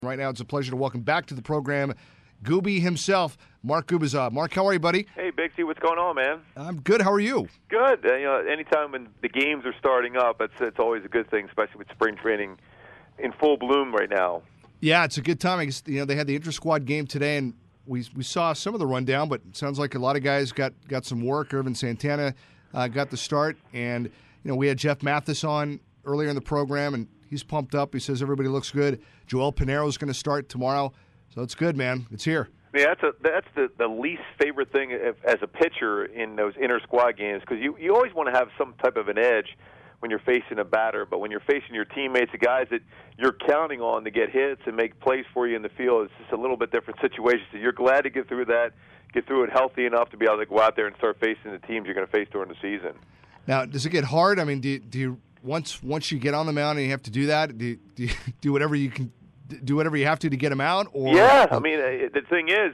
Right now, it's a pleasure to welcome back to the program Gooby himself, Mark Gubicza. Mark, how are you, buddy? Hey, Big C, what's going on, man? I'm good. How are you? Good. Anytime when the games are starting up, it's always a good thing, especially with spring training in full bloom right now. Yeah, it's a good time. I guess, they had the inter-squad game today, and we saw some of the rundown, but it sounds like a lot of guys got some work. Irvin Santana got the start, and we had Jeff Mathis on earlier in the program, and he's pumped up. He says everybody looks good. Joel Pinheiro is going to start tomorrow, so it's good, man. It's here. Yeah, that's the least favorite thing as a pitcher in those inter-squad games, because you always want to have some type of an edge when you're facing a batter, but when you're facing your teammates, the guys that you're counting on to get hits and make plays for you in the field, it's just a little bit different situation. So you're glad to get through that, get through it healthy enough to be able to go out there and start facing the teams you're going to face during the season. Now, does it get hard? I mean, do you once you get on the mound and you have to do that, do you do whatever you can? Do whatever you have to get him out? Or yeah, I mean, the thing is,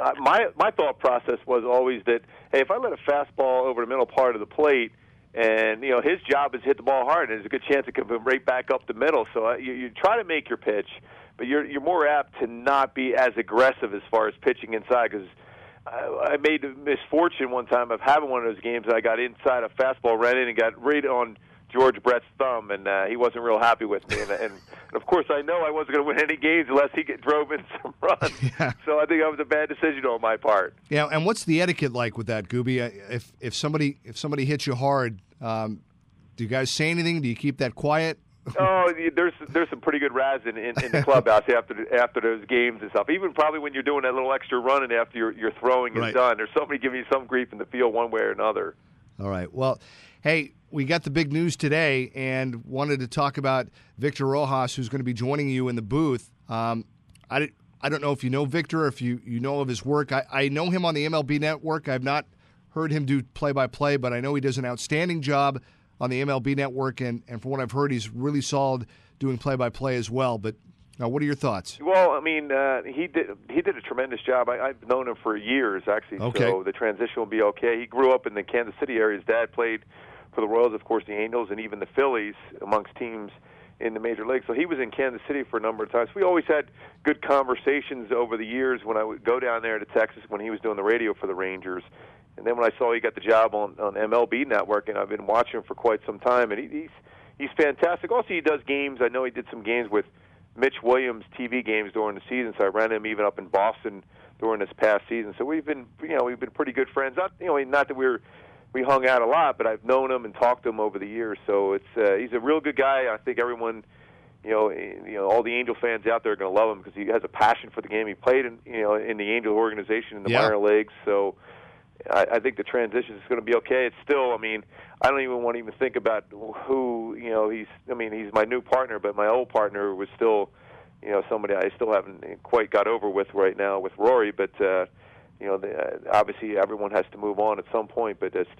my thought process was always that, hey, if I let a fastball over the middle part of the plate, and his job is to hit the ball hard, and there's a good chance it could come right back up the middle. So you try to make your pitch, but you're more apt to not be as aggressive as far as pitching inside, because I made the misfortune one time of having one of those games that I got inside a fastball, ran in and got right on George Brett's thumb, and he wasn't real happy with me. And of course, I know I wasn't going to win any games unless he drove in some runs. Yeah. So I think that was a bad decision on my part. Yeah, and what's the etiquette like with that, Gooby? If somebody hits you hard, do you guys say anything? Do you keep that quiet? Oh, there's some pretty good razz in the clubhouse after those games and stuff. Even probably when you're doing that little extra running after your throwing is done, there's somebody giving you some grief in the field one way or another. All right. Well, hey, we got the big news today and wanted to talk about Victor Rojas, who's going to be joining you in the booth. I don't know if you know Victor, or if you know of his work. I know him on the MLB Network. I've not heard him do play-by-play, but I know he does an outstanding job on the MLB Network, and from what I've heard, he's really solid doing play-by-play as well. But now, what are your thoughts? Well, I mean, he did a tremendous job. I've known him for years, actually, okay. So the transition will be okay. He grew up in the Kansas City area. His dad played for the Royals, of course, the Angels, and even the Phillies amongst teams in the major leagues. So he was in Kansas City for a number of times. We always had good conversations over the years when I would go down there to Texas when he was doing the radio for the Rangers. And then when I saw he got the job on MLB Network, and I've been watching him for quite some time, and he's fantastic. Also, he does games. I know he did some games with Mitch Williams, TV games during the season, so I ran him even up in Boston during this past season. So we've been pretty good friends. Not that we hung out a lot, but I've known him and talked to him over the years. So he's a real good guy. I think everyone, all the Angel fans out there are going to love him because he has a passion for the game. He played in the Angel organization in the minor leagues. So I think the transition is going to be okay. It's still, I don't even want to think about who, he's my new partner, but my old partner was still, somebody I still haven't quite got over with right now with Rory, but, obviously everyone has to move on at some point, but just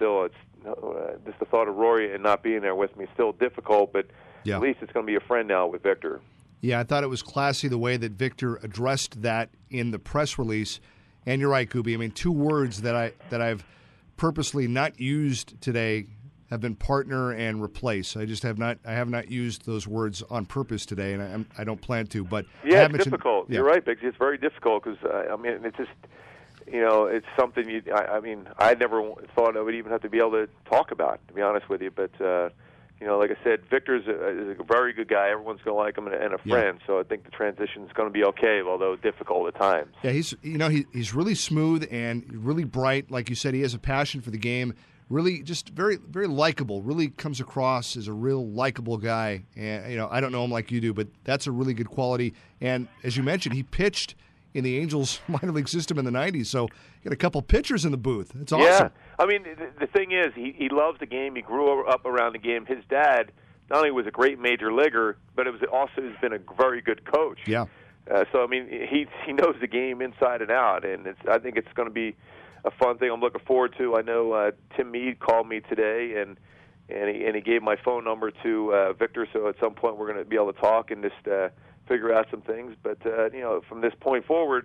the thought of Rory and not being there with me is still difficult, but at least it's going to be a friend now with Victor. Yeah, I thought it was classy the way that Victor addressed that in the press release. And you're right, Gooby. Two words that I've purposely not used today have been partner and replace. I have not used those words on purpose today, and I don't plan to. But it's difficult. You're right, Biggsy. It's very difficult because it's just it's something I never thought I would even have to be able to talk about, to be honest with you. But like I said, Victor is a very good guy. Everyone's going to like him and a friend. Yeah. So I think the transition is going to be okay, although difficult at times. Yeah, he's really smooth and really bright. Like you said, he has a passion for the game. Really, just very, very likable. Really comes across as a real likable guy. And I don't know him like you do, but that's a really good quality. And as you mentioned, he pitched in the Angels minor league system in the 90s. So you got a couple pitchers in the booth. It's awesome. Yeah. The thing is, he loves the game. He grew up around the game. His dad not only was a great major leaguer, but he's been a very good coach. Yeah. So he knows the game inside and out, and I think it's going to be a fun thing. I'm looking forward to. I know Tim Meade called me today, and he gave my phone number to Victor. So at some point we're going to be able to talk and just figure out some things. But from this point forward,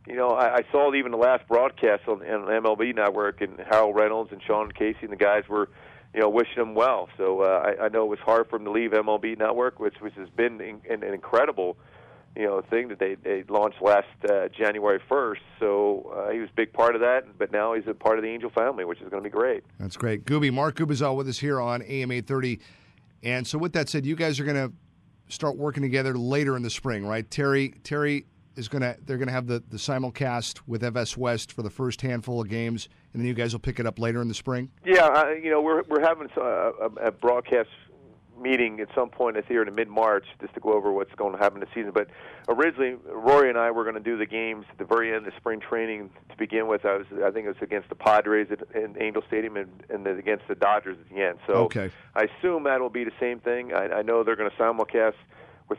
I saw even the last broadcast on MLB Network, and Harold Reynolds and Sean Casey and the guys were, wishing him well. So I know it was hard for him to leave MLB Network, which has been an incredible thing that they launched last January 1st. So he was a big part of that, but now he's a part of the Angel family, which is going to be great. That's great. Gooby, Mark Gubicza with us here on AM 830. And so with that said, you guys are going to start working together later in the spring, right? Terry is they're going to have the simulcast with FS West for the first handful of games, and then you guys will pick it up later in the spring? Yeah, we're having a broadcast meeting at some point here in mid-March just to go over what's going to happen this season. But originally, Rory and I were going to do the games at the very end of spring training to begin with. I think it was against the Padres in Angel Stadium and then against the Dodgers at the end. So okay. I assume that'll be the same thing. I know they're going to simulcast with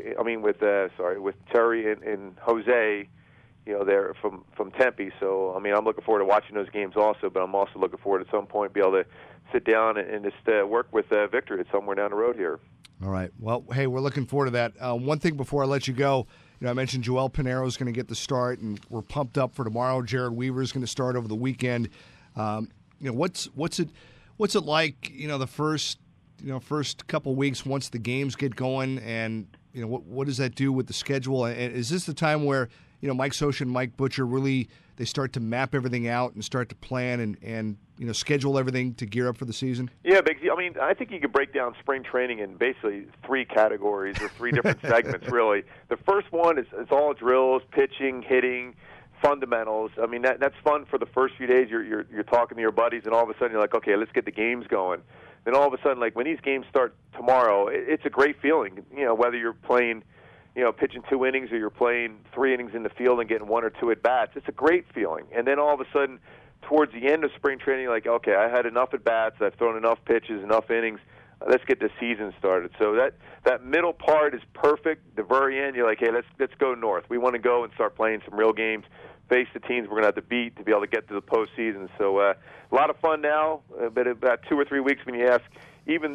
with Terry and Jose, they're from Tempe. So, I'm looking forward to watching those games also, but I'm also looking forward at some point to be able to sit down and just work with Victor at somewhere down the road here. All right. Well, hey, we're looking forward to that. One thing before I let you go, I mentioned Joel Pinheiro is going to get the start, and we're pumped up for tomorrow. Jared Weaver is going to start over the weekend. What's it like? The first couple weeks once the games get going, and what does that do with the schedule? And is this the time where Mike Scioscia and Mike Butcher really they start to map everything out and start to plan and schedule everything to gear up for the season? Yeah, Biggsy. I think you could break down spring training in basically three categories or three different segments, really. The first one is all drills, pitching, hitting, fundamentals. That's fun for the first few days. You're talking to your buddies, and all of a sudden you're like, okay, let's get the games going. Then all of a sudden, like when these games start tomorrow, it's a great feeling. Whether you're playing, pitching 2 innings or you're playing 3 innings in the field and getting 1 or 2 at bats, it's a great feeling. And then all of a sudden, towards the end of spring training, you're like, okay, I had enough at bats, I've thrown enough pitches, enough innings. Let's get the season started. So that middle part is perfect. The very end, you're like, hey, let's go north. We want to go and start playing some real games, face the teams we're going to have to beat to be able to get to the postseason. So a lot of fun now, but about 2 or 3 weeks when you ask even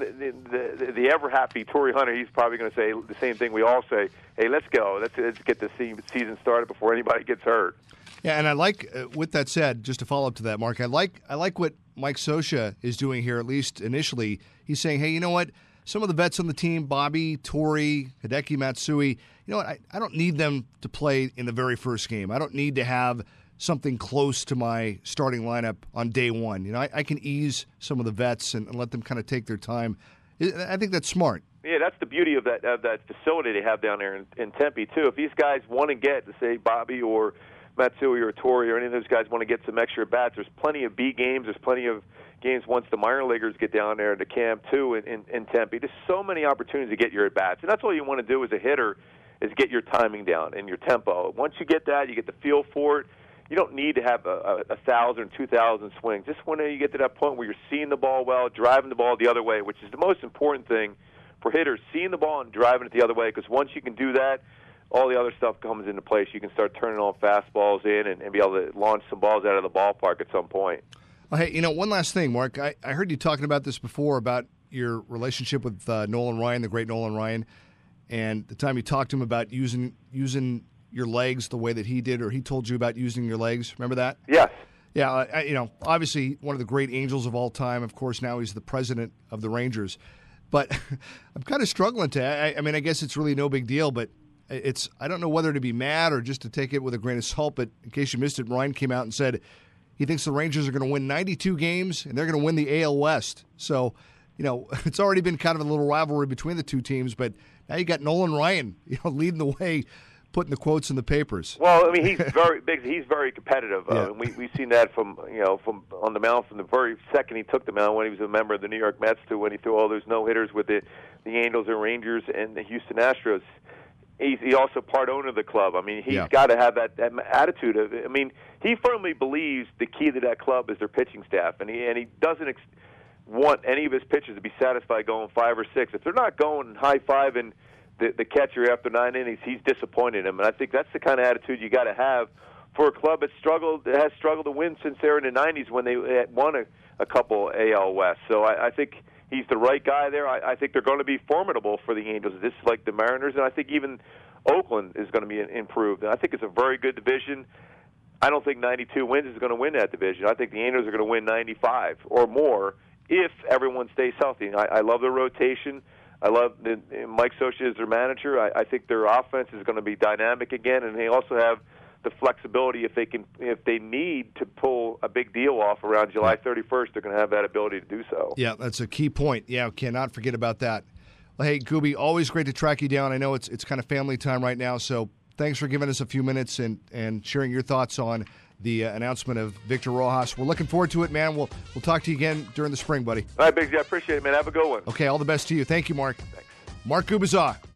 the ever-happy Torrey Hunter, he's probably going to say the same thing we all say, hey, let's go. Let's get the season started before anybody gets hurt. Yeah, and I like, with that said, just to follow up to that, Mark, I like what Mike Scioscia is doing here, at least initially. He's saying, hey, you know what? Some of the vets on the team, Bobby, Torrey, Hideki Matsui, I don't need them to play in the very first game. I don't need to have something close to my starting lineup on day one. I can ease some of the vets and let them kind of take their time. I think that's smart. Yeah, that's the beauty of that facility they have down there in Tempe, too. If these guys want to get, say, Bobby or Matsui or Torrey or any of those guys want to get some extra bats, there's plenty of B games. There's plenty of games once the minor leaguers get down there to camp, too, in Tempe. There's so many opportunities to get your at-bats. And that's all you want to do as a hitter is get your timing down and your tempo. Once you get that, you get the feel for it. You don't need to have a 1,000, 2,000 swings. Just when you get to that point where you're seeing the ball well, driving the ball the other way, which is the most important thing for hitters, seeing the ball and driving it the other way, because once you can do that, all the other stuff comes into place. You can start turning all fastballs in and be able to launch some balls out of the ballpark at some point. Well, hey, one last thing, Mark. I heard you talking about this before, about your relationship with Nolan Ryan, the great Nolan Ryan, and the time you talked to him about using your legs the way that he did, or he told you about using your legs. Remember that? Yes. Yeah, obviously one of the great Angels of all time. Of course, now he's the president of the Rangers. But I'm kind of struggling to. I guess it's really no big deal, but I don't know whether to be mad or just to take it with a grain of salt. But in case you missed it, Ryan came out and said he thinks the Rangers are going to win 92 games and they're going to win the AL West. So, it's already been kind of a little rivalry between the two teams, but now you got Nolan Ryan, leading the way, putting the quotes in the papers. Well, he's very big. He's very competitive. Yeah. We've seen that from on the mound from the very second he took the mound when he was a member of the New York Mets to when he threw all those no-hitters with the Angels and Rangers and the Houston Astros. He's also part owner of the club. He's got to have that attitude of it. He firmly believes the key to that club is their pitching staff, and he doesn't want any of his pitchers to be satisfied going 5 or 6. If they're not going high-fiving the catcher after 9 innings, he's disappointed him. And I think that's the kind of attitude you got to have for a club that has struggled to win since they were in the 90s when they had won a couple AL West. So I think he's the right guy there. I think they're going to be formidable for the Angels, just like the Mariners, and I think even Oakland is going to be improved. And I think it's a very good division. I don't think 92 wins is going to win that division. I think the Angels are going to win 95 or more if everyone stays healthy. I love their rotation. I love Mike Scioscia as their manager. I think their offense is going to be dynamic again, and they also have the flexibility if they need to pull a big deal off around July 31st, they're going to have that ability to do so. Yeah, that's a key point. Yeah, cannot forget about that. Well, hey, Gooby, always great to track you down. I know it's kind of family time right now, so thanks for giving us a few minutes and sharing your thoughts on the announcement of Victor Rojas. We're looking forward to it, man. We'll talk to you again during the spring, buddy. All right, Biggsy, I appreciate it, man. Have a good one. Okay, all the best to you. Thank you, Mark. Thanks. Mark Gubicza.